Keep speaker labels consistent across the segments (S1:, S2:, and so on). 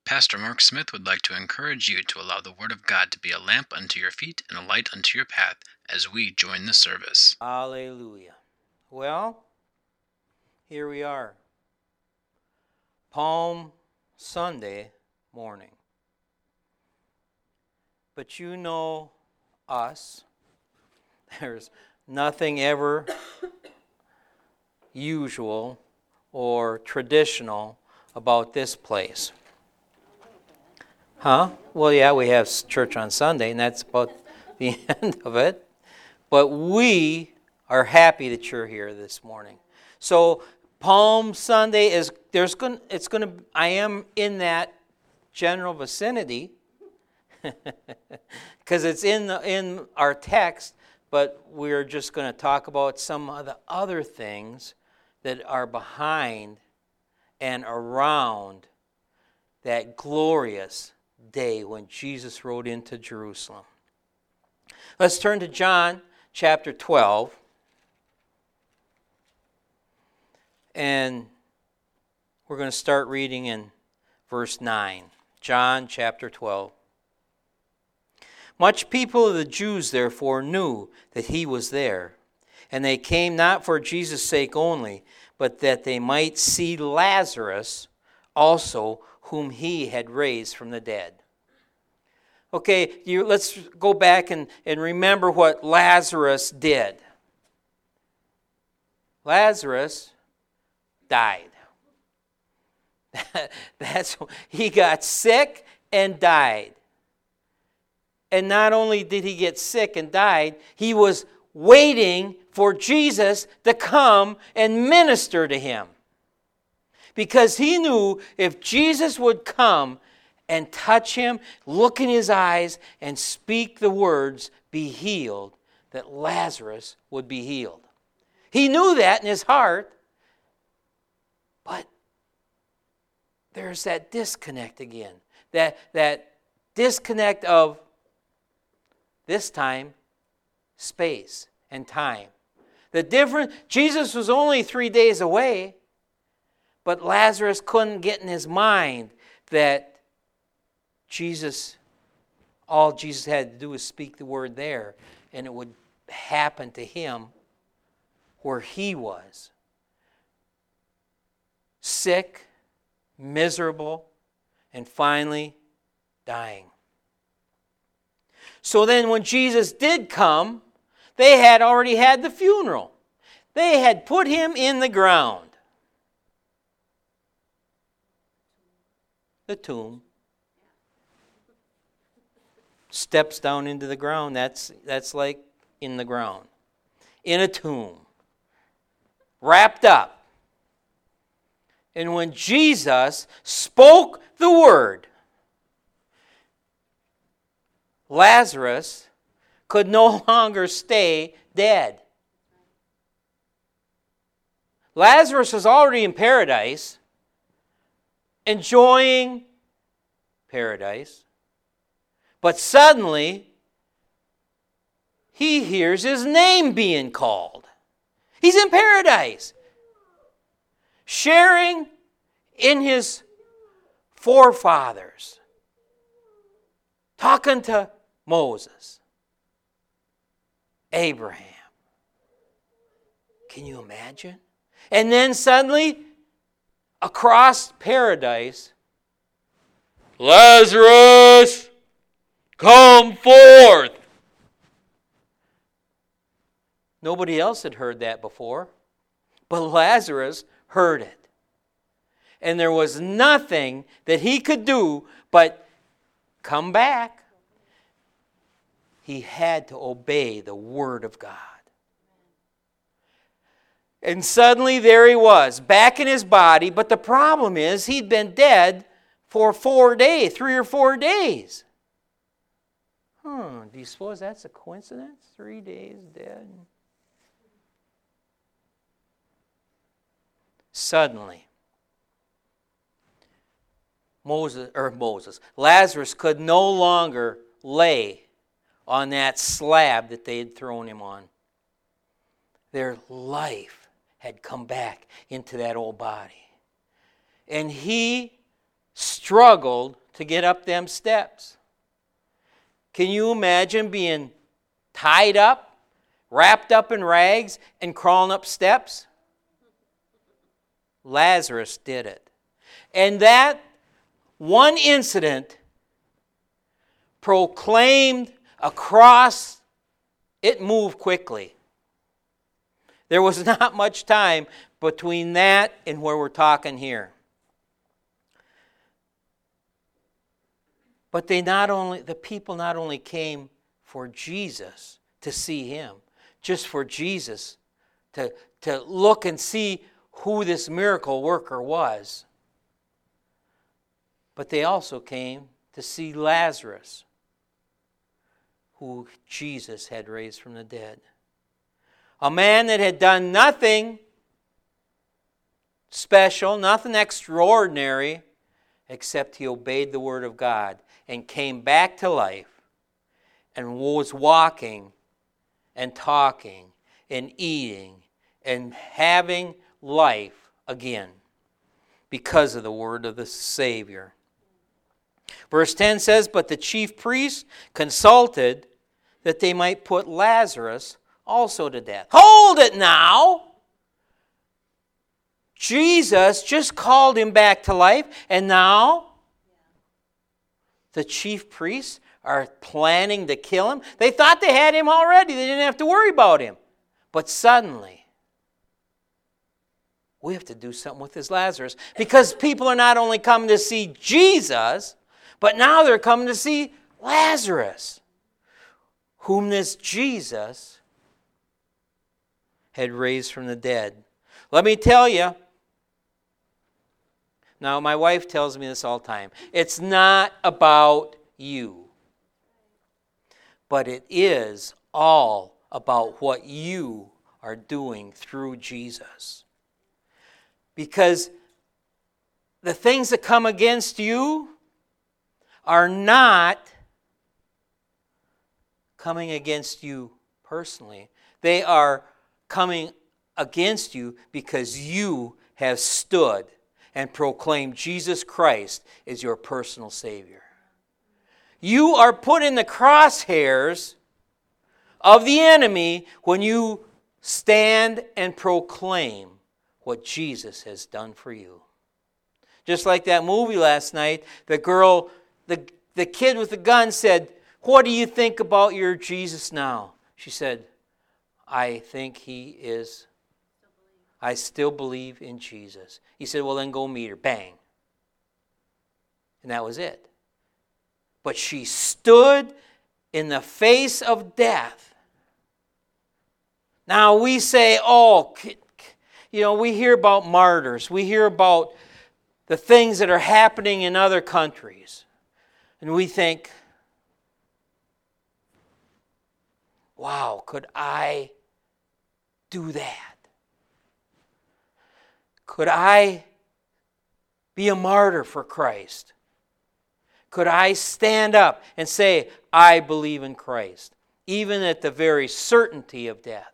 S1: Pastor Mark Smith would like to encourage you to allow the Word of God to be a lamp unto your feet and a light unto your path as we join the service.
S2: Hallelujah. Well, here we are. Palm Sunday morning. But you know us. There's nothing ever usual or traditional about this place. Huh? Well, yeah, we have church on Sunday, and that's about the end of it. But we are happy that you're here this morning. So Palm Sunday I am in that general vicinity because it's in our text, but we're just going to talk about some of the other things that are behind and around that glorious day when Jesus rode into Jerusalem. Let's turn to John chapter 12. And we're going to start reading in verse 9. John chapter 12. Much people of the Jews, therefore, knew that he was there. And they came not for Jesus' sake only, but that they might see Lazarus also, whom he had raised from the dead. Okay, let's go back and remember what Lazarus did. Lazarus died. He got sick and died. And not only did he get sick and died, he was waiting for Jesus to come and minister to him. Because he knew if Jesus would come and touch him, look in his eyes, and speak the words, "Be healed," that Lazarus would be healed. He knew that in his heart. But there's that disconnect again. That disconnect of this time, space, and time. Jesus was only 3 days away, but Lazarus couldn't get in his mind that all Jesus had to do was speak the word there, and it would happen to him where he was. Sick, miserable, and finally dying. So then when Jesus did come, they had already had the funeral. They had put him in the ground. The tomb. Steps down into the ground, that's like in the ground. In a tomb. Wrapped up. And when Jesus spoke the word, Lazarus could no longer stay dead. Lazarus was already in paradise, enjoying paradise, but suddenly he hears his name being called. He's in paradise, sharing in his forefathers, talking to Moses, Abraham. Can you imagine? And then suddenly, across paradise, Lazarus, come forth. Nobody else had heard that before, but Lazarus heard it. And there was nothing that he could do but come back. He had to obey the word of God. And suddenly there he was, back in his body, but the problem is he'd been dead for 3 or 4 days. Do you suppose that's a coincidence? 3 days dead. Suddenly, Lazarus could no longer lay on that slab that they had thrown him on. Their life had come back into that old body. And he struggled to get up them steps. Can you imagine being tied up, wrapped up in rags, and crawling up steps? Lazarus did it. And that one incident proclaimed across, it moved quickly. There was not much time between that and where we're talking here. But the people not only came for Jesus to see him, just for Jesus to look and see who this miracle worker was, but they also came to see Lazarus, who Jesus had raised from the dead. A man that had done nothing special, nothing extraordinary, except he obeyed the Word of God and came back to life and was walking and talking and eating and having life again because of the word of the Savior. Verse 10 says, "But the chief priests consulted that they might put Lazarus also to death." Hold it now! Jesus just called him back to life, and now the chief priests are planning to kill him. They thought they had him already. They didn't have to worry about him. But suddenly, we have to do something with this Lazarus, because people are not only coming to see Jesus, but now they're coming to see Lazarus, whom this Jesus had raised from the dead. Let me tell you, now my wife tells me this all the time, it's not about you, but it is all about what you are doing through Jesus. Because the things that come against you are not coming against you personally. They are coming against you because you have stood and proclaimed Jesus Christ as your personal Savior. You are put in the crosshairs of the enemy when you stand and proclaim what Jesus has done for you. Just like that movie last night, the kid with the gun said, "What do you think about your Jesus now?" She said, I still believe in Jesus. He said, "Well, then go meet her." Bang. And that was it. But she stood in the face of death. Now we say, we hear about martyrs. We hear about the things that are happening in other countries. And we think, wow, could I do that? Could I be a martyr for Christ? Could I stand up and say, I believe in Christ, even at the very certainty of death?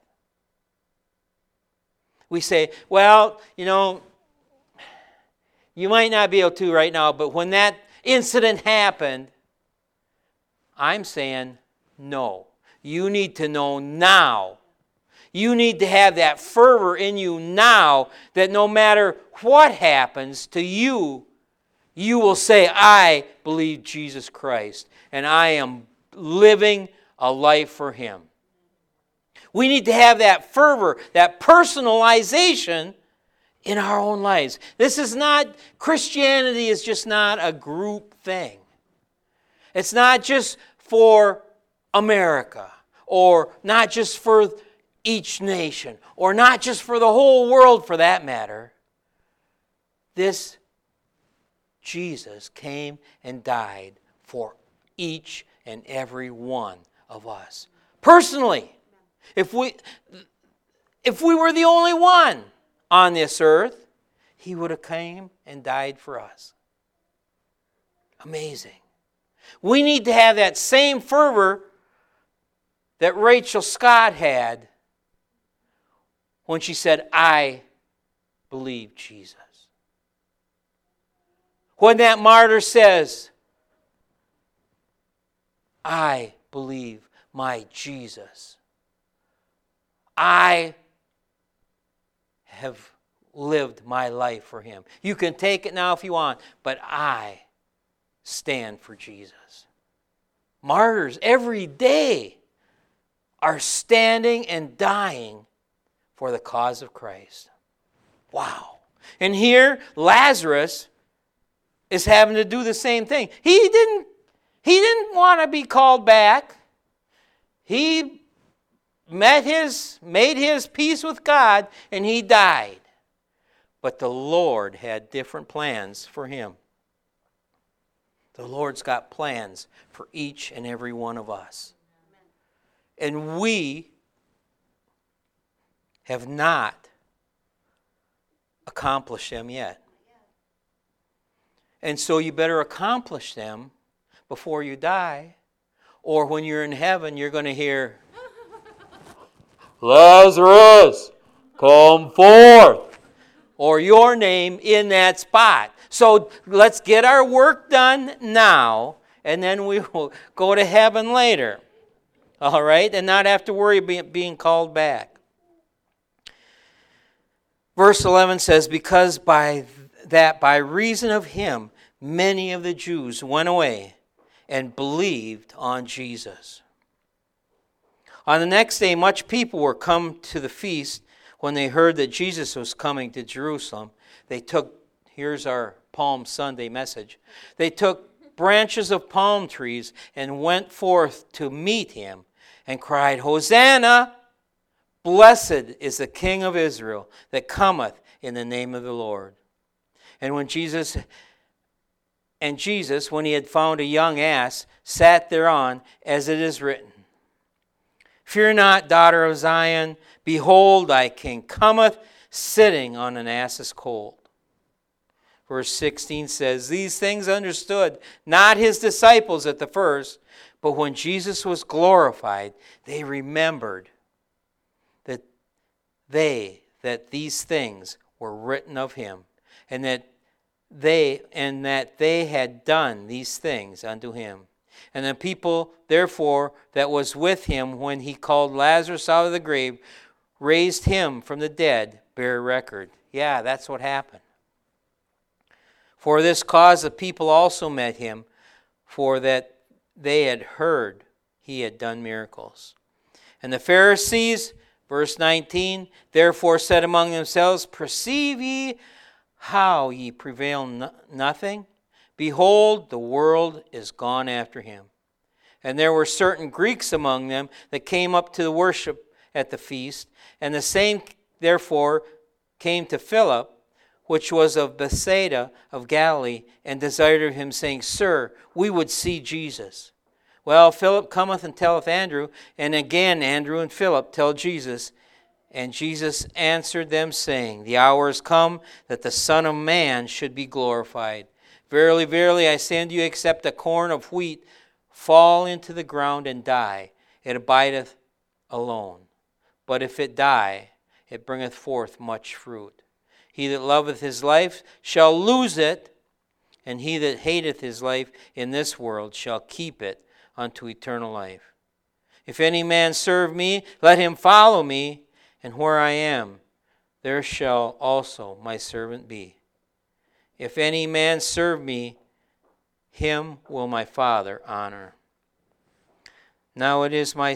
S2: We say, well, you might not be able to right now, but when that incident happened, I'm saying, no. You need to know now. You need to have that fervor in you now that no matter what happens to you, you will say, I believe Jesus Christ, and I am living a life for Him. We need to have that fervor, that personalization in our own lives. Christianity is just not a group thing. It's not just for America, or not just for each nation, or not just for the whole world for that matter. This Jesus came and died for each and every one of us. Personally, if we were the only one on this earth, He would have came and died for us. Amazing. We need to have that same fervor that Rachel Scott had when she said, I believe Jesus. When that martyr says, I believe my Jesus. I have lived my life for him. You can take it now if you want, but I stand for Jesus. Martyrs every day are standing and dying for the cause of Christ. Wow. And here, Lazarus is having to do the same thing. He didn't want to be called back. He made his peace with God, and he died. But the Lord had different plans for him. The Lord's got plans for each and every one of us. And we have not accomplished them yet. And so you better accomplish them before you die. Or when you're in heaven, you're going to hear, Lazarus, come forth. Or your name in that spot. So let's get our work done now, and then we will go to heaven later. All right? And not have to worry about being called back. Verse 11 says, because by reason of him, many of the Jews went away and believed on Jesus. On the next day, much people were come to the feast. When they heard that Jesus was coming to Jerusalem, here's our Palm Sunday message. They took branches of palm trees and went forth to meet him and cried, Hosanna! Blessed is the King of Israel that cometh in the name of the Lord. And Jesus, when he had found a young ass, sat thereon, as it is written, Fear not, daughter of Zion, behold, thy king cometh, sitting on an ass's colt. Verse 16 says, These things understood not his disciples at the first, but when Jesus was glorified, they remembered that these things were written of him, and that they had done these things unto him. And the people, therefore, that was with him when he called Lazarus out of the grave, raised him from the dead, bear record. Yeah, that's what happened. For this cause the people also met him, for that they had heard he had done miracles. And the Pharisees, verse 19, therefore said among themselves, Perceive ye how ye prevail nothing? Behold, the world is gone after him. And there were certain Greeks among them that came up to the worship at the feast, and the same therefore came to Philip, which was of Bethsaida of Galilee, and desired of him, saying, Sir, we would see Jesus. Well, Philip cometh and telleth Andrew, and again Andrew and Philip tell Jesus. And Jesus answered them, saying, The hour is come that the Son of Man should be glorified. Verily, verily, I say unto you, except a corn of wheat fall into the ground and die, it abideth alone. But if it die, it bringeth forth much fruit. He that loveth his life shall lose it, and he that hateth his life in this world shall keep it unto eternal life. If any man serve me, let him follow me, and where I am, there shall also my servant be. If any man serve me, him will my Father honor. Now is my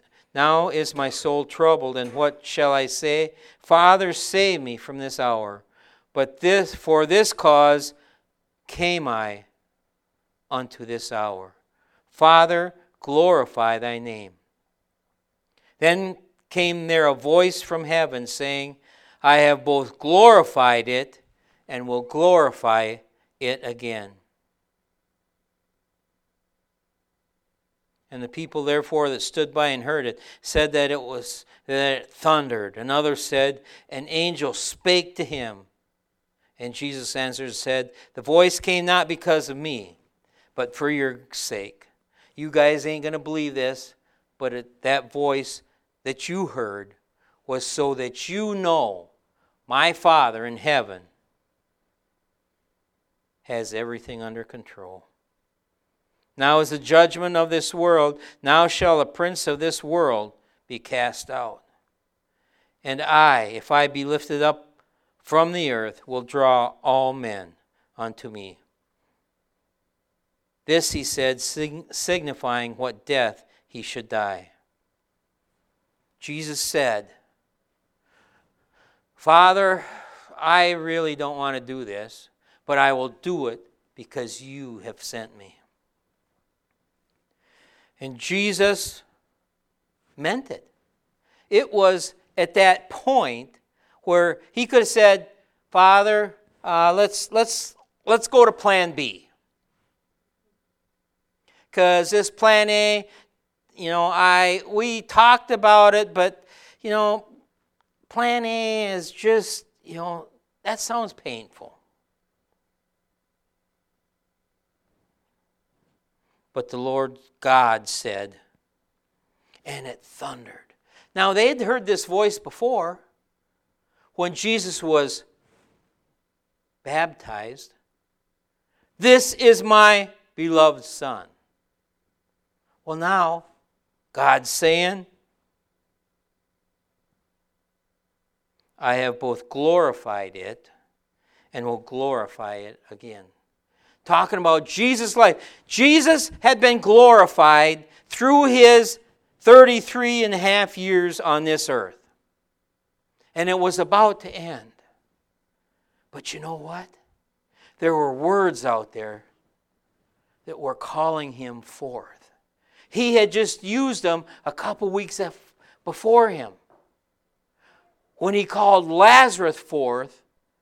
S2: soul troubled, and what shall I say? Father, save me from this hour. But for this cause came I unto this hour. Father, glorify thy name. Then came there a voice from heaven, saying, I have both glorified it and will glorify it again. And the people therefore that stood by and heard it said that it thundered. And others said, an angel spake to him. And Jesus answered and said, the voice came not because of me, but for your sake. You guys ain't going to believe this, but that voice that you heard was so that you know my Father in heaven has everything under control. Now is the judgment of this world. Now shall the prince of this world be cast out. And I, if I be lifted up from the earth, will draw all men unto me. This he said, signifying what death he should die. Jesus said, Father, I really don't want to do this, but I will do it because you have sent me. And Jesus meant it. It was at that point where he could have said, Father, let's go to plan B. Because this plan A, we talked about it, but, plan A is just, that sounds painful. But the Lord God said, and it thundered. Now, they had heard this voice before when Jesus was baptized. This is my beloved Son. Well, now, God's saying, I have both glorified it and will glorify it again. Talking about Jesus' life. Jesus had been glorified through his 33 and a half years on this earth. And it was about to end. But you know what? There were words out there that were calling him forth. He had just used them a couple weeks before him. When he called Lazarus forth,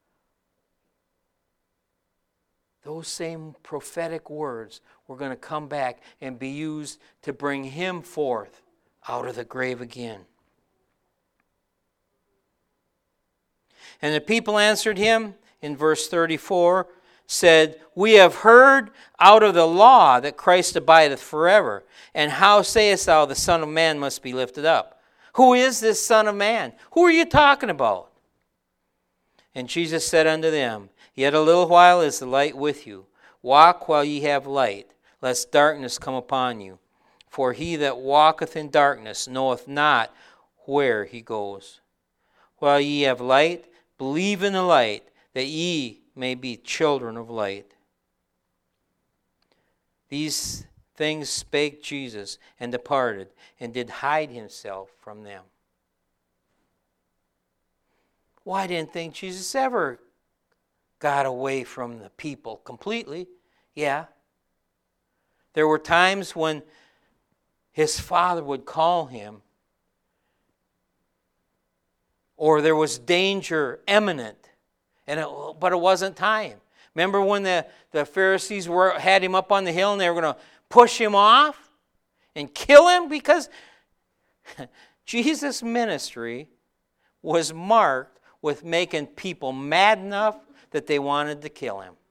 S2: those same prophetic words were going to come back and be used to bring him forth out of the grave again. And the people answered him in verse 34, said, We have heard out of the law that Christ abideth forever. And how sayest thou the Son of Man must be lifted up? Who is this Son of Man? Who are you talking about? And Jesus said unto them, Yet a little while is the light with you. Walk while ye have light, lest darkness come upon you. For he that walketh in darkness knoweth not where he goes. While ye have light, believe in the light, that ye may be children of light. These things spake Jesus, and departed, and did hide himself from them. Well, I didn't think Jesus ever got away from the people completely. Yeah. There were times when his Father would call him, or there was danger imminent, but it wasn't time. Remember when the Pharisees had him up on the hill and they were going to push him off and kill him? Because Jesus' ministry was marked with making people mad enough that they wanted to kill him.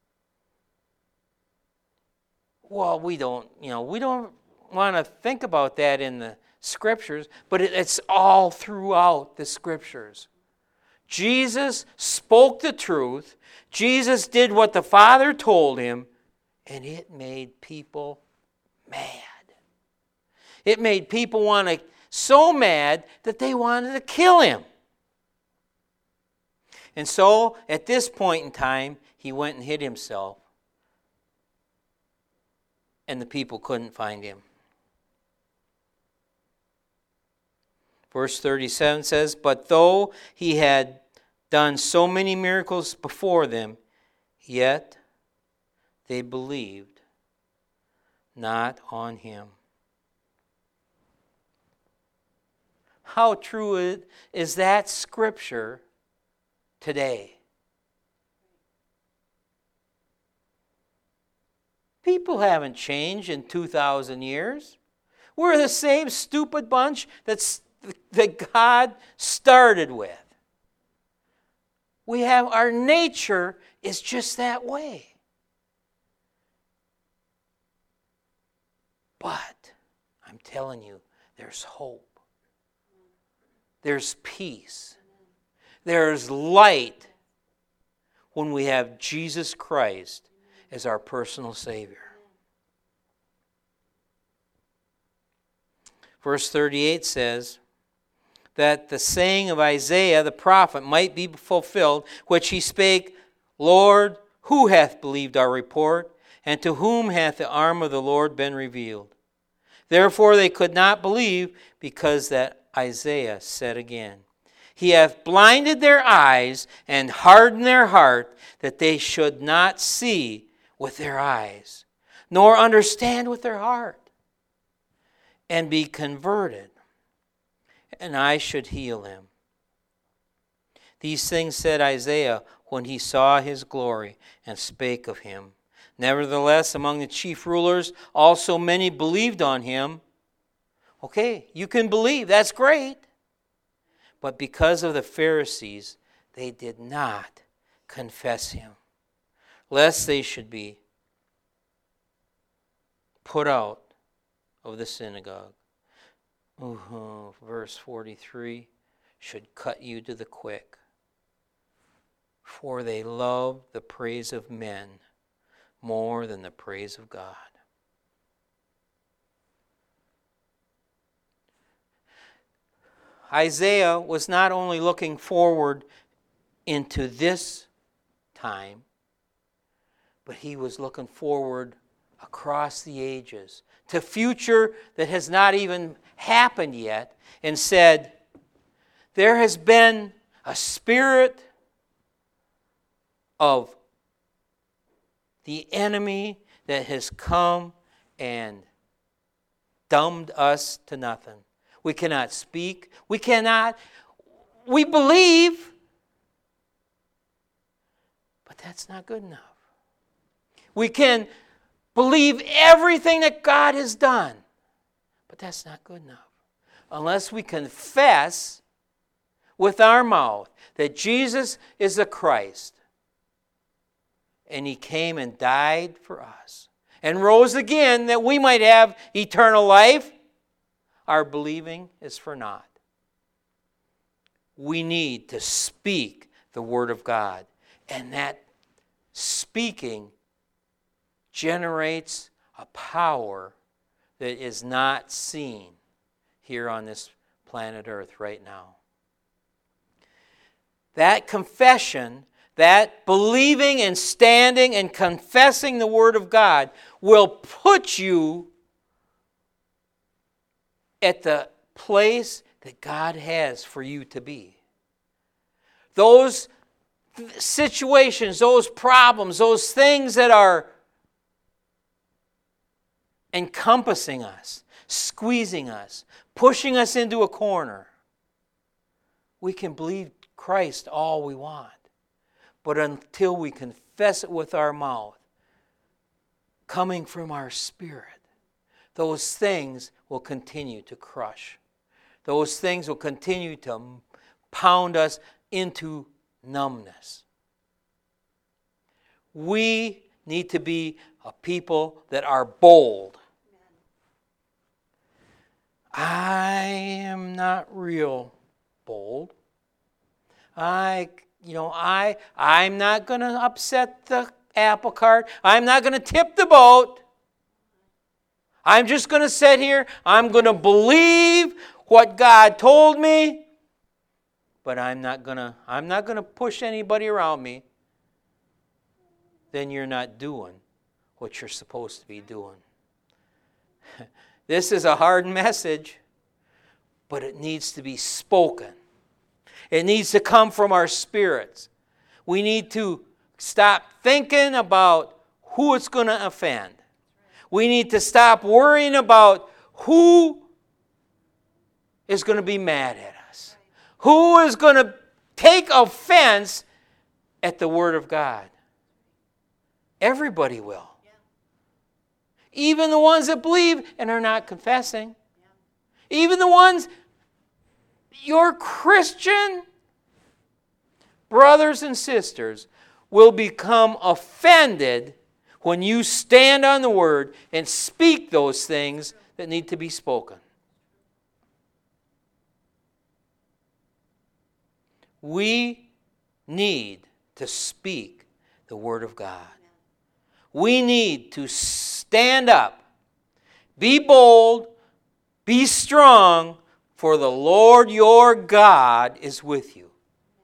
S2: Well, we don't want to think about that in the Scriptures, but it's all throughout the Scriptures. Jesus spoke the truth. Jesus did what the Father told him, and it made people mad. It made people so mad that they wanted to kill him. And so, at this point in time, he went and hid himself, and the people couldn't find him. Verse 37 says, But though he had done so many miracles before them, yet they believed not on him. How true is that scripture today? People haven't changed in 2,000 years. We're the same stupid bunch that God started with. Our nature is just that way. But I'm telling you, there's hope. There's peace. There's light when we have Jesus Christ as our personal Savior. Verse 38 says that the saying of Isaiah the prophet might be fulfilled, which he spake, Lord, who hath believed our report? And to whom hath the arm of the Lord been revealed? Therefore they could not believe, because that Isaiah said again, He hath blinded their eyes and hardened their heart, that they should not see with their eyes, nor understand with their heart, and be converted, and I should heal them. These things said Isaiah when he saw his glory, and spake of him. Nevertheless, among the chief rulers also many believed on him. Okay, you can believe, that's great. But because of the Pharisees, they did not confess him, lest they should be put out of the synagogue. Verse 43 should cut you to the quick. For they love the praise of men more than the praise of God. Isaiah was not only looking forward into this time, but he was looking forward across the ages to future that has not even happened yet, and said, there has been a spirit of the enemy that has come and dumbed us to nothing. We cannot speak. We believe, but that's not good enough. We can believe everything that God has done, but that's not good enough. Unless we confess with our mouth that Jesus is the Christ, and He came and died for us, and rose again that we might have eternal life, our believing is for naught. We need to speak the Word of God, and that speaking generates a power that is not seen here on this planet Earth right now. That confession, that believing and standing and confessing the Word of God will put you at the place that God has for you to be. Those situations, those problems, those things that are encompassing us, squeezing us, pushing us into a corner, we can believe Christ all we want. But until we confess it with our mouth, coming from our spirit, those things will continue to crush. Those things will continue to pound us into numbness. We need to be a people that are bold. I am not real bold. I'm not going to upset the apple cart. I'm not going to tip the boat. I'm just going to sit here. I'm going to believe what God told me, but I'm not going to push anybody around me. Then you're not doing what you're supposed to be doing. This is a hard message, but it needs to be spoken. It needs to come from our spirits. We need to stop thinking about who it's going to offend. We need to stop worrying about who is going to be mad at us. Who is going to take offense at the Word of God. Everybody will. Even the ones that believe and are not confessing. Even the ones, your Christian brothers and sisters will become offended when you stand on the Word and speak those things that need to be spoken. We need to speak the Word of God. We need to stand up, be bold, Be strong, for the Lord your God is with you.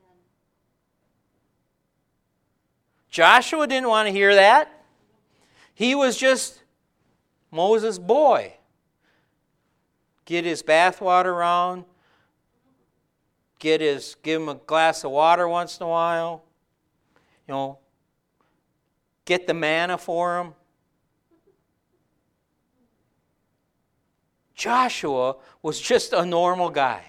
S2: Joshua didn't want to hear that. He was just Moses' boy. Get his bathwater around. Give him a glass of water once in a while. Get the manna for him. Joshua was just a normal guy.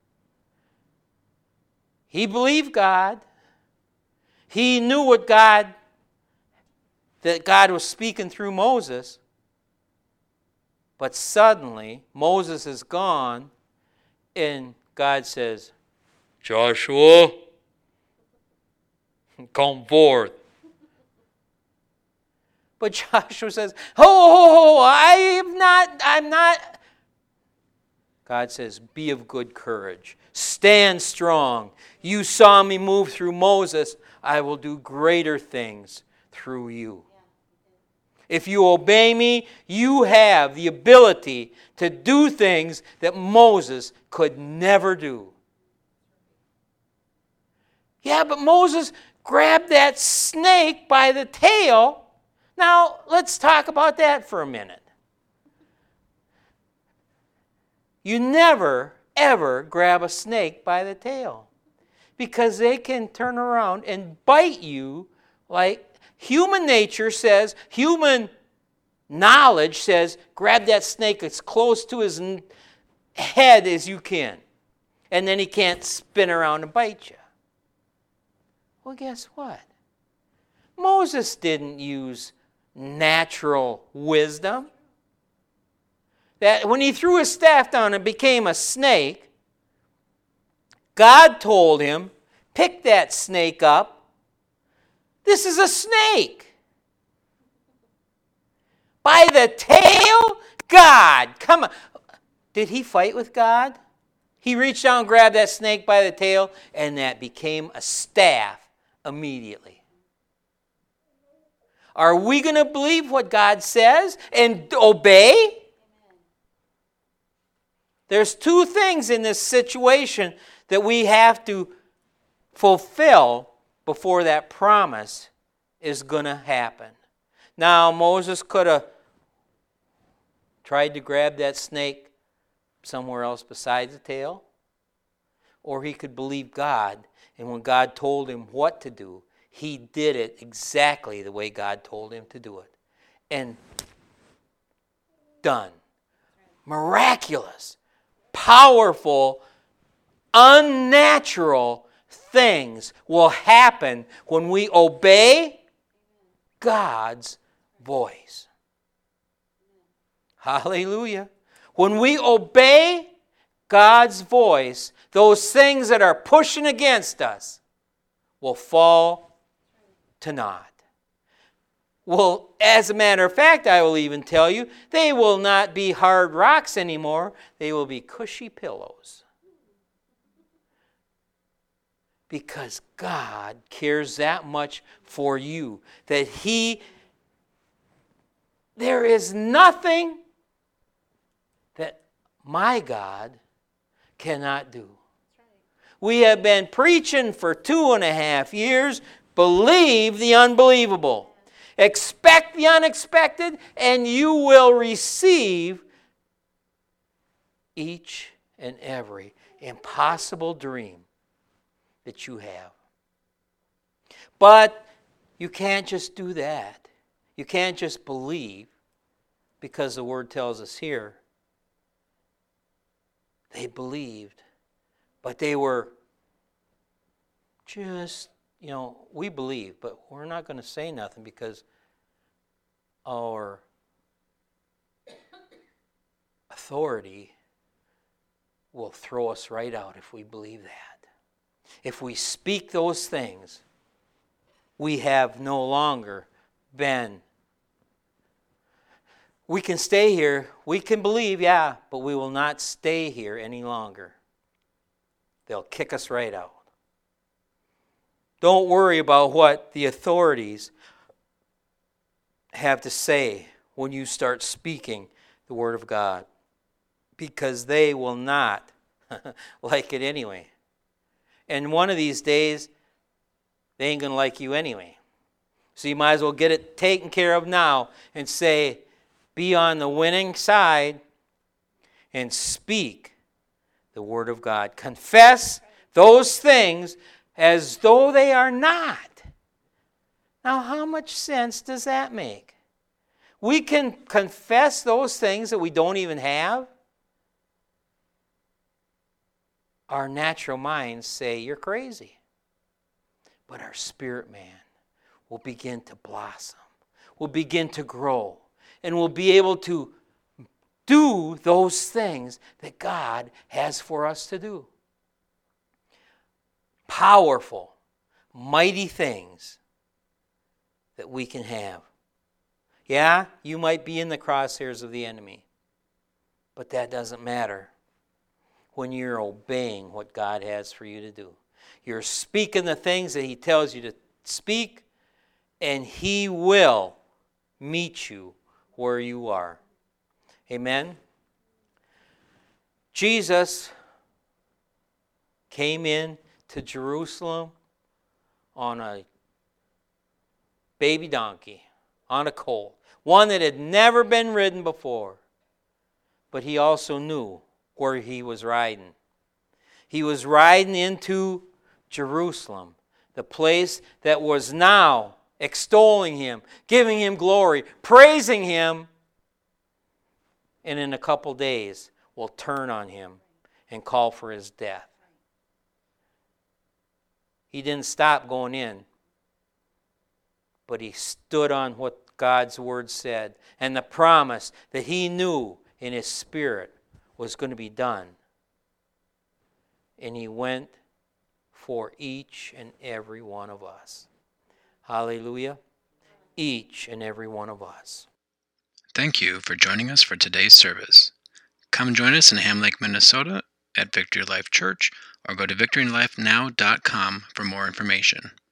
S2: He believed God. He knew that God was speaking through Moses. But suddenly, Moses is gone, and God says, Joshua, come forth. But Joshua says, I'm not. God says, be of good courage. Stand strong. You saw me move through Moses. I will do greater things through you. If you obey me, you have the ability to do things that Moses could never do. Yeah, but Moses grabbed that snake by the tail. Now, let's talk about that for a minute. You never, ever grab a snake by the tail, because they can turn around and bite you like human nature says, human knowledge says, grab that snake as close to his head as you can, and then he can't spin around and bite you. Well, guess what? Moses didn't use natural wisdom. That when he threw his staff down and became a snake, God told him, pick that snake up. This is a snake. By the tail? God, come on. Did he fight with God? He reached out and grabbed that snake by the tail, and that became a staff immediately. Are we going to believe what God says and obey? There's two things in this situation that we have to fulfill before that promise is going to happen. Now, Moses could have tried to grab that snake somewhere else besides the tail, or he could believe God, and when God told him what to do, he did it exactly the way God told him to do it. And done. Miraculous, powerful, unnatural things will happen when we obey God's voice. Hallelujah. When we obey God's voice, those things that are pushing against us will fall to naught. Well, as a matter of fact, I will even tell you, they will not be hard rocks anymore. They will be cushy pillows. Because God cares that much for you that there is nothing that my God cannot do. We have been preaching for 2.5 years. Believe the unbelievable. Expect the unexpected, and you will receive each and every impossible dream that you have. But you can't just do that. You can't just believe, because the Word tells us here, they believed, but they were just, we believe, but we're not going to say nothing because our authority will throw us right out if we believe that. If we speak those things, we have no longer been. We can stay here, we can believe, but we will not stay here any longer. They'll kick us right out. Don't worry about what the authorities have to say when you start speaking the Word of God. because they will not like it anyway. And one of these days, they ain't going to like you anyway. So you might as well get it taken care of now and say, be on the winning side and speak the Word of God. Confess those things as though they are not. Now, how much sense does that make? We can confess those things that we don't even have. Our natural minds say, you're crazy. But our spirit man will begin to blossom, will begin to grow, and will be able to do those things that God has for us to do. Powerful, mighty things that we can have. Yeah, you might be in the crosshairs of the enemy, but that doesn't matter when you're obeying what God has for you to do. You're speaking the things that He tells you to speak, and He will meet you where you are. Amen? Jesus came in to Jerusalem on a baby donkey, on a colt, one that had never been ridden before. But He also knew where He was riding. He was riding into Jerusalem, the place that was now extolling Him, giving Him glory, praising Him, and in a couple days will turn on Him and call for His death. He didn't stop going in, but He stood on what God's Word said and the promise that He knew in His Spirit was going to be done. And He went for each and every one of us. Hallelujah. Each and every one of us.
S1: Thank you for joining us for today's service. Come join us in Ham Lake, Minnesota at Victory Life Church, or go to victorylifenow.com for more information.